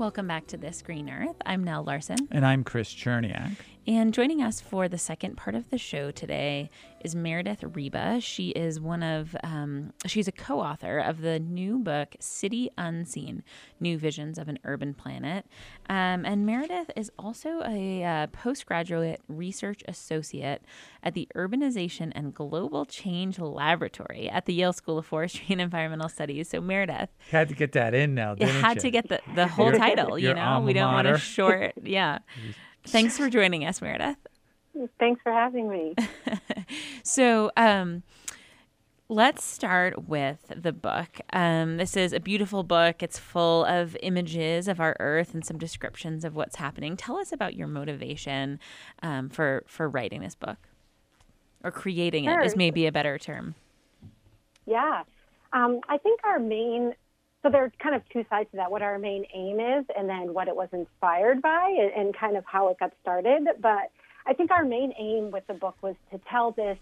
Welcome back to This Green Earth. I'm Nell Larson. And I'm Chris Cherniak. And joining us for the second part of the show today is Meredith Reba. She is she's a co-author of the new book, City Unseen, New Visions of an Urban Planet. And Meredith is also a postgraduate research associate at the Urbanization and Global Change Laboratory at the Yale School of Forestry and Environmental Studies. So Meredith. Had to get that in now, didn't you? Had to get the whole title, your alma We don't want mater. to short, yeah. Thanks for joining us, Meredith. Thanks for having me. So let's start with the book. This is a beautiful book. It's full of images of our Earth and some descriptions of what's happening. Tell us about your motivation for writing this book, or creating it is maybe a better term. Yeah. I think so there's kind of two sides to that, what our main aim is and then what it was inspired by and kind of how it got started. But I think our main aim with the book was to tell this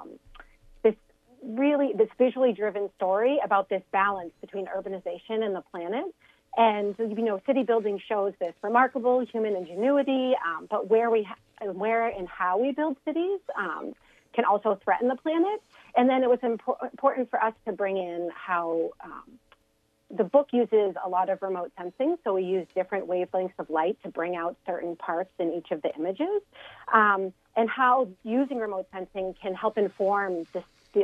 visually driven story about this balance between urbanization and the planet. And, city building shows this remarkable human ingenuity, but where and how we build cities can also threaten the planet. And then it was important for us to bring in how the book uses a lot of remote sensing, so we use different wavelengths of light to bring out certain parts in each of the images, and how using remote sensing can help inform this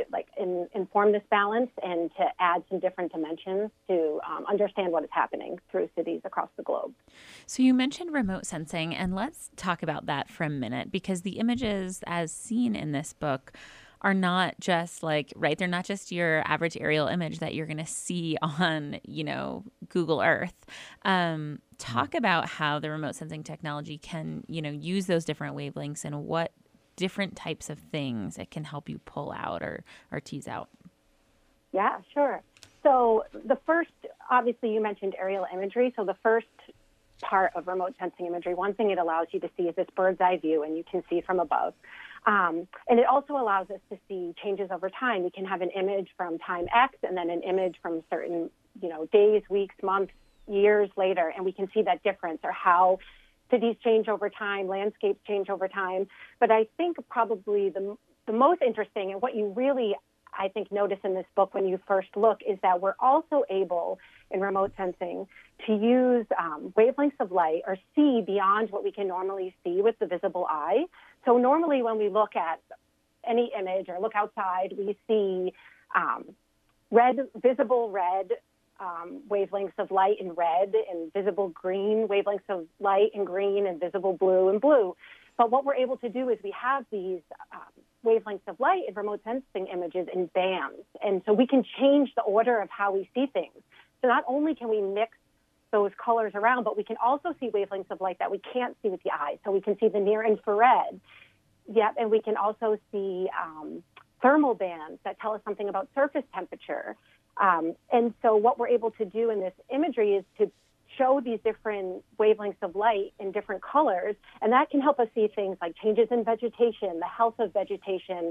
balance and to add some different dimensions to understand what is happening through cities across the globe. So you mentioned remote sensing, and let's talk about that for a minute, because the images as seen in this book are not just they're not just your average aerial image that you're going to see on, Google Earth. Talk about how the remote sensing technology can, use those different wavelengths and what different types of things it can help you pull out or tease out. Yeah, sure. So the first, obviously you mentioned aerial imagery. So the first part of remote sensing imagery, one thing it allows you to see is this bird's eye view, and you can see from above. And it also allows us to see changes over time. We can have an image from time X and then an image from certain, days, weeks, months, years later, and we can see that difference or how cities change over time, landscapes change over time. But I think probably the most interesting and what you really, I think, notice in this book when you first look is that we're also able in remote sensing to use wavelengths of light or see beyond what we can normally see with the visible eye. So normally when we look at any image or look outside, we see visible red wavelengths of light in red and visible green wavelengths of light in green and visible blue in blue. But what we're able to do is we have these wavelengths of light in remote sensing images in bands. And so we can change the order of how we see things. So not only can we mix those colors around, but we can also see wavelengths of light that we can't see with the eye. So we can see the near infrared. Yep, and we can also see thermal bands that tell us something about surface temperature. And so what we're able to do in this imagery is to show these different wavelengths of light in different colors, and that can help us see things like changes in vegetation, the health of vegetation,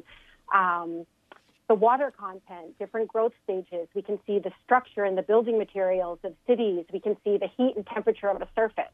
the water content, different growth stages. We can see the structure and the building materials of cities. We can see the heat and temperature of a surface.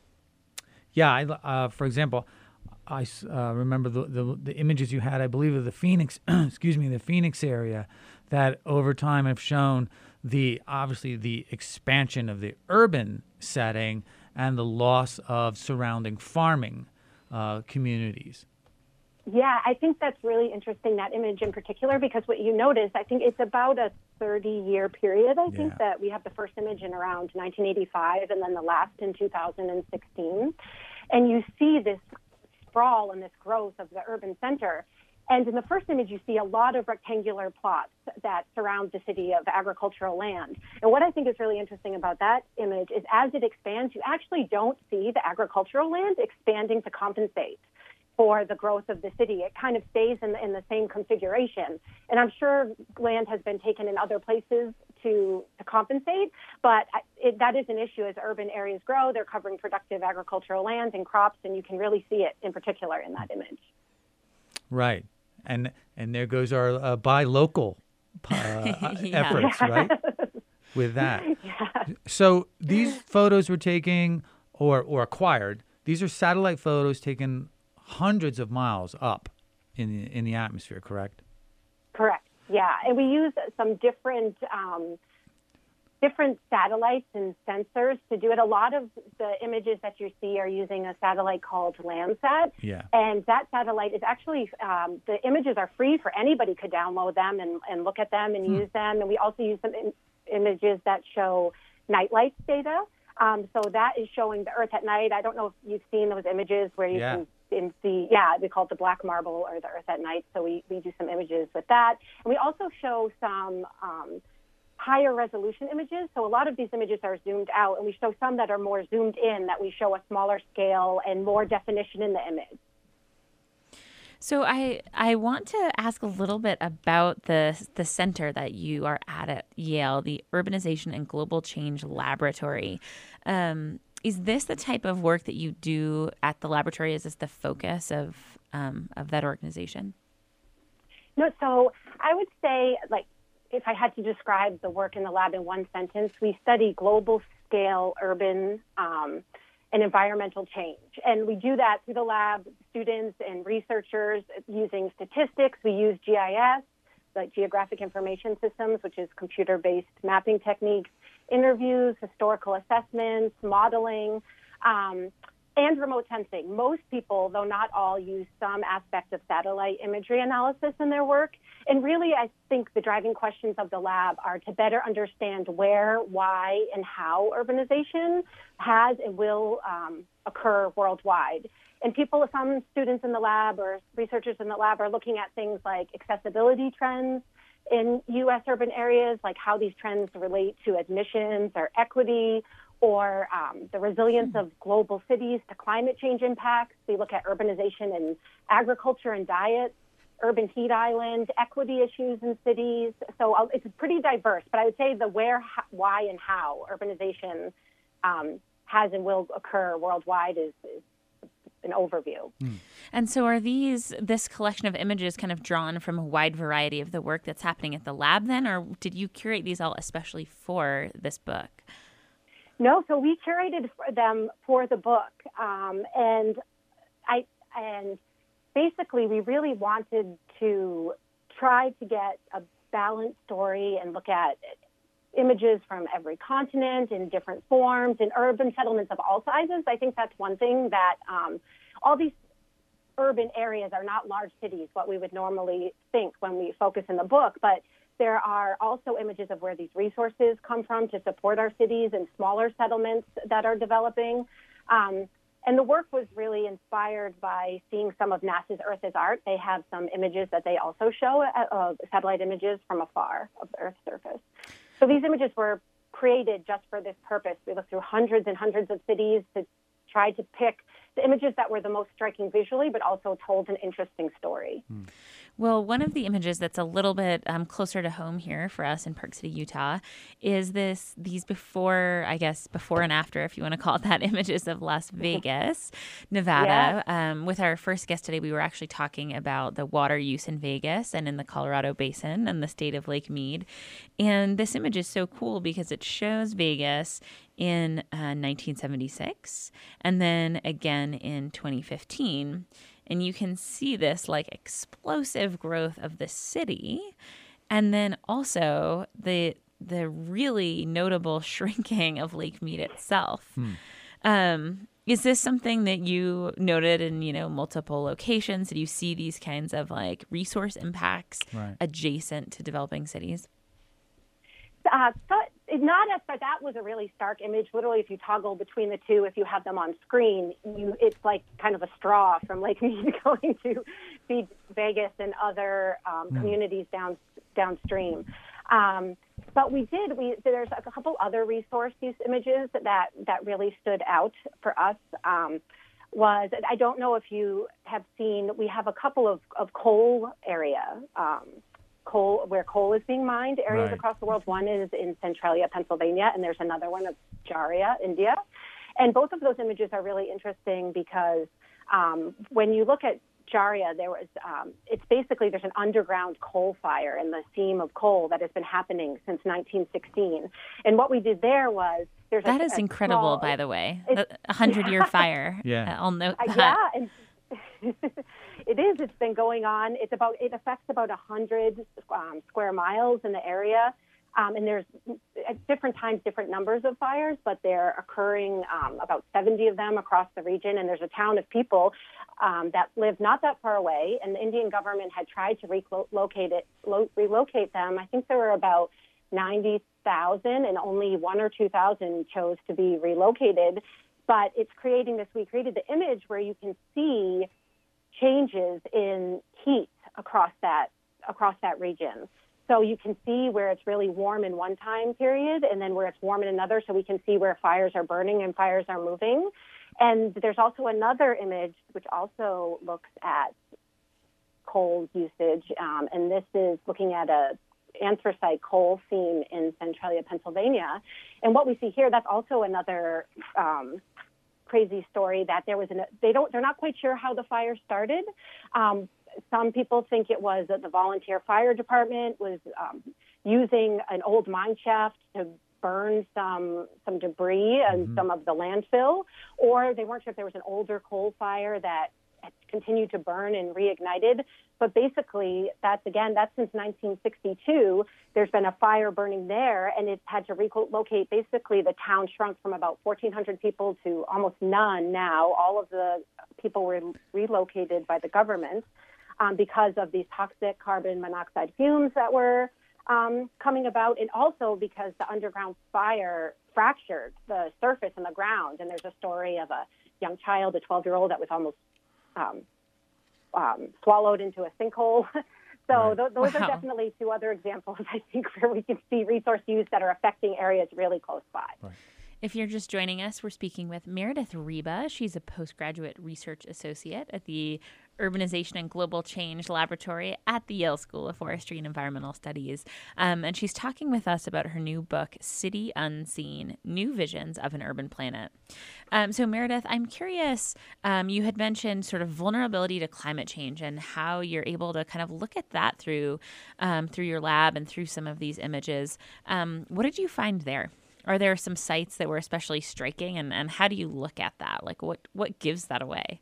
Yeah, for example, I remember the images you had, I believe, of the Phoenix, the Phoenix area, that over time have shown obviously the expansion of the urban setting and the loss of surrounding farming communities. Yeah, I think that's really interesting, that image in particular, because what you notice, I think it's about a 30-year period. I think that we have the first image in around 1985 and then the last in 2016. And you see this sprawl and this growth of the urban center. And in the first image, you see a lot of rectangular plots that surround the city of agricultural land. And what I think is really interesting about that image is as it expands, you actually don't see the agricultural land expanding to compensate for the growth of the city. It kind of stays in the same configuration. And I'm sure land has been taken in other places to compensate, but that is an issue. As urban areas grow, they're covering productive agricultural land and crops, and you can really see it in particular in that image. Right. And there goes our buy local efforts, right? With that. Yeah. So these photos were taken or acquired. These are satellite photos taken hundreds of miles up in the atmosphere, correct? Correct. Yeah, and we use some different satellites and sensors to do it. A lot of the images that you see are using a satellite called Landsat. Yeah. And that satellite is actually, the images are free for anybody could download them and look at them and use them. And we also use some images that show night lights data. So that is showing the Earth at night. I don't know if you've seen those images where you can see, we call it the black marble or the Earth at night. So we do some images with that. And we also show some higher resolution images. So a lot of these images are zoomed out, and we show some that are more zoomed in, that we show a smaller scale and more definition in the image. So I want to ask a little bit about the center that you are at Yale, the Urbanization and Global Change Laboratory. Is this the type of work that you do at the laboratory? Is this the focus of that organization? No, so I would say, like, if I had to describe the work in the lab in one sentence, we study global scale urban and environmental change. And we do that through the lab, students and researchers using statistics. We use GIS, like Geographic Information Systems, which is computer-based mapping techniques, interviews, historical assessments, modeling, and remote sensing. Most people, though not all, use some aspect of satellite imagery analysis in their work. And really, I think the driving questions of the lab are to better understand where, why, and how urbanization has and will occur worldwide. And some students in the lab or researchers in the lab are looking at things like accessibility trends in U.S. urban areas, like how these trends relate to admissions or equity, or the resilience of global cities to climate change impacts. We look at urbanization and agriculture and diet, urban heat island, equity issues in cities. So it's pretty diverse, but I would say the where, why, and how urbanization has and will occur worldwide is an overview. And so are this collection of images kind of drawn from a wide variety of the work that's happening at the lab then, or did you curate these all especially for this book? No, so we curated them for the book, and basically we really wanted to try to get a balanced story and look at images from every continent in different forms in urban settlements of all sizes. I think that's one thing that all these urban areas are not large cities, what we would normally think when we focus in the book, but there are also images of where these resources come from to support our cities and smaller settlements that are developing. And the work was really inspired by seeing some of NASA's Earth is Art. They have some images that they also show, satellite images from afar of the Earth's surface. So these images were created just for this purpose. We looked through hundreds and hundreds of cities to try to pick the images that were the most striking visually, but also told an interesting story. Well, one of the images that's a little bit closer to home here for us in Park City, Utah, is these before and after, if you want to call it that, images of Las Vegas, Nevada. Yeah. With our first guest today, we were actually talking about the water use in Vegas and in the Colorado Basin and the state of Lake Mead. And this image is so cool because it shows Vegas in 1976 and then again in 2015. And you can see this like explosive growth of the city, and then also the really notable shrinking of Lake Mead itself. Is this something that you noted in multiple locations? Did you see these kinds of like resource impacts adjacent to developing cities? Not as, but that was a really stark image. Literally, if you toggle between the two, if you have them on screen, it's like kind of a straw from Lake Mead going to feed Vegas and other communities downstream. But there's a couple other resource use images that really stood out for us. I don't know if you have seen, we have a couple of coal area, where coal is being mined, areas across the world. One is in Centralia, Pennsylvania, and there's another one of Jharia, And both of those images are really interesting because when you look at Sharjah, there was, it's basically there's an underground coal fire in the seam of coal that has been happening since 1916. And what we did there was that is incredible, by the way. A 100-year fire. Yeah. I'll note that. Yeah, and it is. It's been going on. It affects about 100 square miles in the area. And there's at different times different numbers of fires, but they're occurring about 70 of them across the region. And there's a town of people that live not that far away. And the Indian government had tried to relocate them. I think there were about 90,000, and only 1,000 or 2,000 chose to be relocated. But it's creating this. We created the image where you can see changes in heat across that region. So you can see where it's really warm in one time period and then where it's warm in another, so we can see where fires are burning and fires are moving. And there's also another image which also looks at coal usage, and this is looking at a anthracite coal seam in Centralia, Pennsylvania. And what we see here, that's also another crazy story that there was they're not quite sure how the fire started. Some people think it was that the volunteer fire department was using an old mine shaft to burn some debris and some of the landfill, or they weren't sure if there was an older coal fire that had continued to burn and reignited. But basically, that's since 1962. There's been a fire burning there, and it had to relocate. Basically, the town shrunk from about 1,400 people to almost none now. All of the people were relocated by the government. Because of these toxic carbon monoxide fumes that were coming about, and also because the underground fire fractured the surface and the ground. And there's a story of a young child, a 12-year-old, that was almost swallowed into a sinkhole. So those are definitely two other examples, I think, where we can see resource use that are affecting areas really close by. Right. If you're just joining us, we're speaking with Meredith Reba. She's a postgraduate research associate at the Urbanization and Global Change Laboratory at the Yale School of Forestry and Environmental Studies. And she's talking with us about her new book, City Unseen, New Visions of an Urban Planet. So Meredith, I'm curious, you had mentioned sort of vulnerability to climate change and how you're able to kind of look at that through your lab and through some of these images. What did you find there? Are there some sites that were especially striking, and how do you look at that? Like, what gives that away?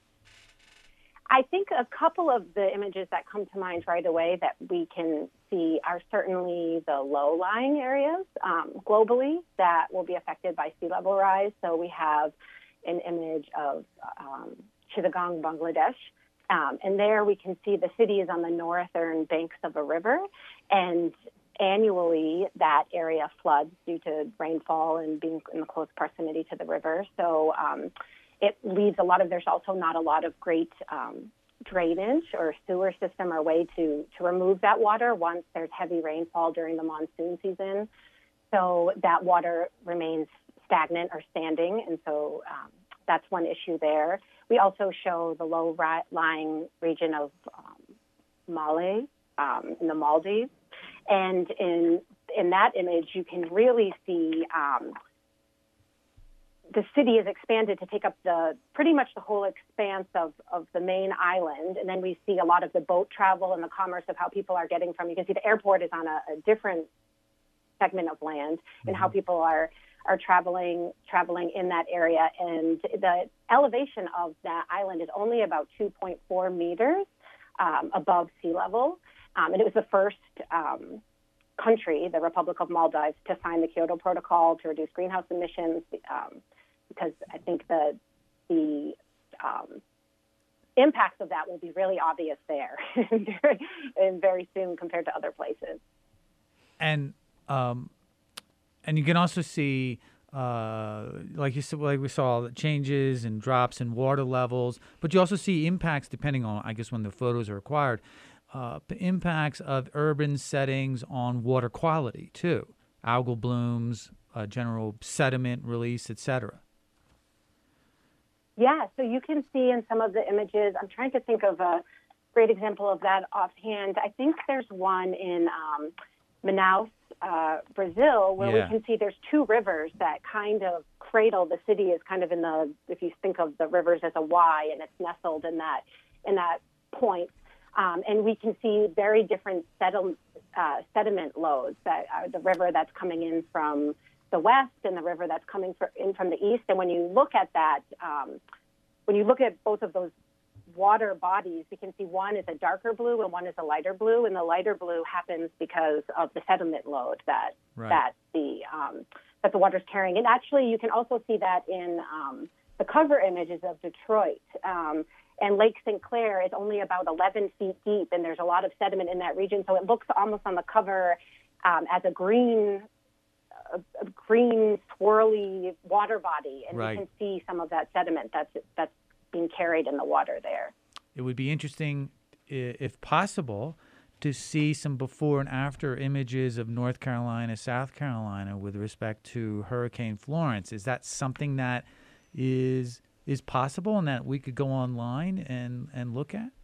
I think a couple of the images that come to mind right away that we can see are certainly the low-lying areas globally that will be affected by sea level rise. So we have an image of Chittagong, Bangladesh, and there we can see the city is on the northern banks of a river, and annually that area floods due to rainfall and being in close proximity to the river. So it leaves there's also not a lot of great drainage or sewer system or way to remove that water once there's heavy rainfall during the monsoon season. So that water remains stagnant or standing, and so that's one issue there. We also show the low-lying region of Malé in the Maldives. And in that image, you can really see the city is expanded to take up pretty much the whole expanse of the main island. And then we see a lot of the boat travel and the commerce of how people are getting from. You can see the airport is on a different segment of land, and how people are traveling in that area. And the elevation of that island is only about 2.4 meters above sea level. And it was the first country, the Republic of Maldives, to sign the Kyoto Protocol to reduce greenhouse emissions, because I think the impacts of that will be really obvious there and very soon compared to other places. And you can also see, like you said, like we saw, changes and drops in water levels, but you also see impacts depending on, I guess, when the photos are acquired. Impacts of urban settings on water quality too, algal blooms, general sediment release, etc. Yeah, so you can see in some of the images, I'm trying to think of a great example of that offhand. I think there's one in Manaus, Brazil, where we can see there's two rivers that kind of cradle the city, is kind of if you think of the rivers as a Y, and it's nestled in that in that point. And we can see very different sediment loads, that are the river that's coming in from the west and the river that's coming in from the east. And when you look at that, when you look at both of those water bodies, we can see one is a darker blue and one is a lighter blue. And the lighter blue happens because of the sediment load that the water's carrying. And actually, you can also see that in the cover images of Detroit. And Lake St. Clair is only about 11 feet deep, and there's a lot of sediment in that region. So it looks almost on the cover as a green, swirly water body, and you can see some of that sediment that's being carried in the water there. It would be interesting, if possible, to see some before and after images of North Carolina, South Carolina with respect to Hurricane Florence. Is that something that is possible and that we could go online and look at?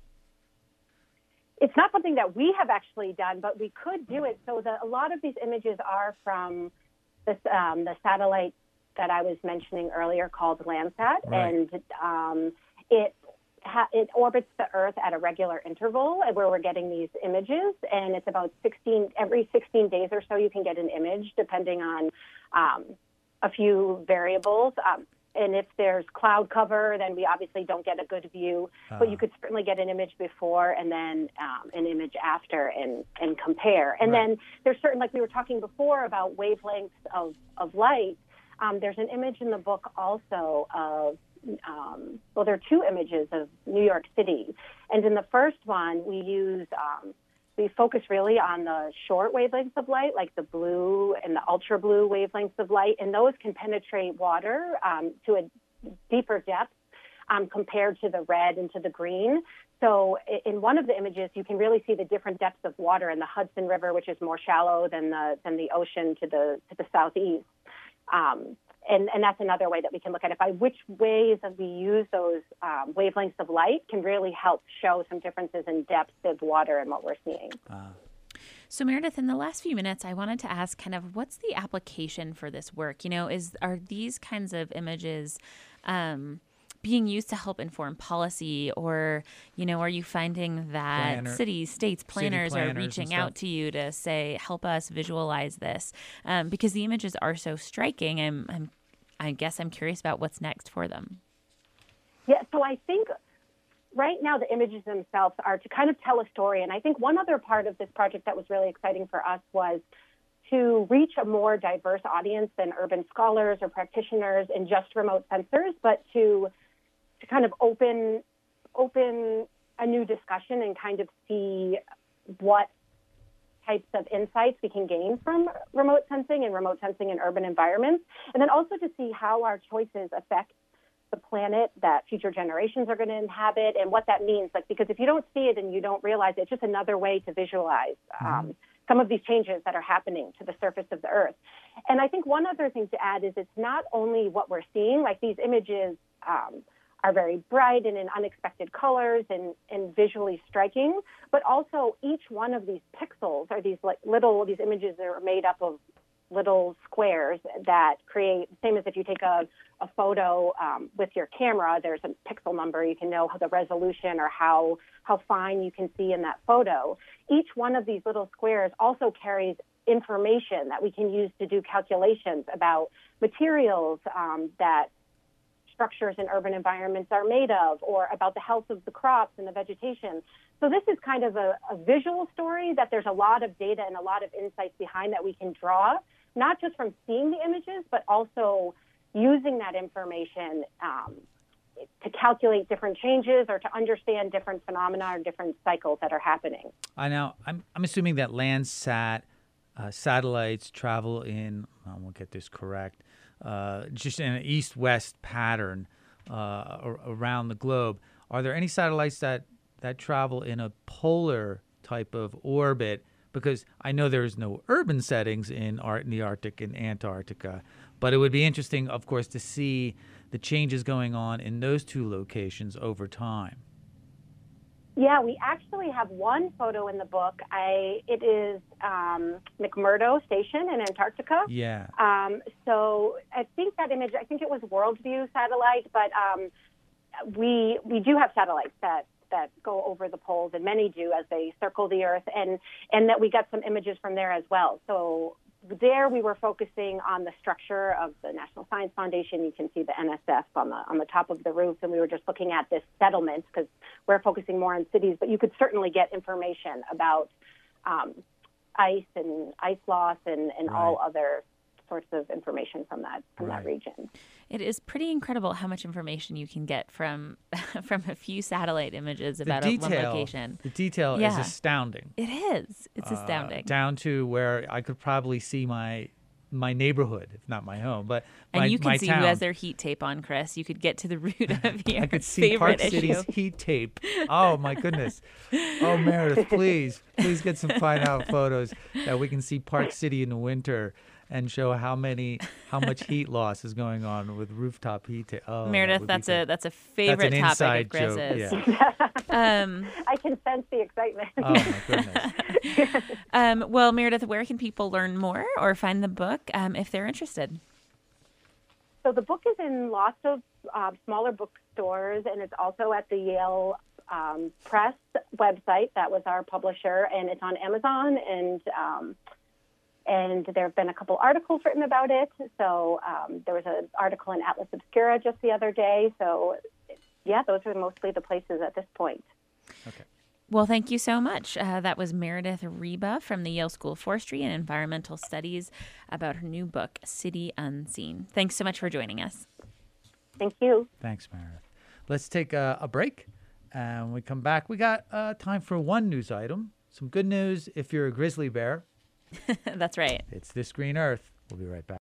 It's not something that we have actually done, but we could do it. So a lot of these images are from the satellite that I was mentioning earlier called Landsat, and it orbits the Earth at a regular interval where we're getting these images, and it's about every 16 days or so you can get an image depending on a few variables. And if there's cloud cover, then we obviously don't get a good view, but you could certainly get an image before and then an image after and compare. And then there's certain, like we were talking before about wavelengths of light, there's an image in the book also of, there are two images of New York City. And in the first one, we focus really on the short wavelengths of light, like the blue and the ultra blue wavelengths of light, and those can penetrate water to a deeper depth compared to the red and to the green. So in one of the images, you can really see the different depths of water in the Hudson River, which is more shallow than the ocean to the southeast. And that's another way that we can look at it. By which ways that we use those wavelengths of light can really help show some differences in depth of water and what we're seeing. So Meredith, in the last few minutes, I wanted to ask kind of what's the application for this work? Are these kinds of images being used to help inform policy, or, are you finding that cities, states, planners are reaching out to you to say, help us visualize this? Because the images are so striking, I guess I'm curious about what's next for them. Yeah, so I think right now the images themselves are to kind of tell a story. And I think one other part of this project that was really exciting for us was to reach a more diverse audience than urban scholars or practitioners and just remote sensors, but to kind of open a new discussion and kind of see what types of insights we can gain from remote sensing in urban environments, and then also to see how our choices affect the planet that future generations are going to inhabit and what that means. Because if you don't see it and you don't realize it, it's just another way to visualize some of these changes that are happening to the surface of the Earth. And I think one other thing to add is it's not only what we're seeing, like these images are very bright and in unexpected colors and visually striking, but also each one of these pixels are these images that are made up of little squares that create, same as if you take a photo with your camera, there's a pixel number, you can know the resolution or how fine you can see in that photo. Each one of these little squares also carries information that we can use to do calculations about materials that structures in urban environments are made of, or about the health of the crops and the vegetation. So this is kind of a visual story that there's a lot of data and a lot of insights behind that we can draw, not just from seeing the images, but also using that information to calculate different changes or to understand different phenomena or different cycles that are happening. I'm assuming that Landsat satellites travel in, I won't get this correct, just in an east-west pattern around the globe. Are there any satellites that travel in a polar type of orbit? Because I know there is no urban settings in the Arctic and Antarctica, but it would be interesting, of course, to see the changes going on in those two locations over time. Yeah, we actually have one photo in the book. It is McMurdo Station in Antarctica. Yeah. So I think that image, it was Worldview satellite, but we do have satellites that that go over the poles, and many do as they circle the Earth, and that we got some images from there as well. So there we were focusing on the structure of the National Science Foundation. You can see the NSF on the top of the roof, and we were just looking at this settlement because we're focusing more on cities, but you could certainly get information about ice and ice loss and all other sorts of information from that region. It is pretty incredible how much information you can get from a few satellite images about one location. The detail is astounding. It is. It's astounding. Down to where I could probably see my neighborhood, if not my home, but and you can see town. who has their heat tape on, Chris. You could get to the root of your I could see favorite Park City's heat tape. Oh my goodness! Oh Meredith, please get some fine out photos that we can see Park City in the winter and show how much heat loss is going on with rooftop heat tape. Oh, Meredith, that's a favorite topic of Chris's. Yeah. I can sense the excitement. Oh my goodness. Well, Meredith, where can people learn more or find the book if they're interested? So the book is in lots of smaller bookstores, and it's also at the Yale Press website. That was our publisher, and it's on Amazon, and there have been a couple articles written about it. So there was an article in Atlas Obscura just the other day. So, yeah, those are mostly the places at this point. Okay. Well, thank you so much. That was Meredith Reba from the Yale School of Forestry and Environmental Studies about her new book, City Unseen. Thanks so much for joining us. Thank you. Thanks, Meredith. Let's take a break. And when we come back, we got time for one news item. Some good news if you're a grizzly bear. That's right. It's This Green Earth. We'll be right back.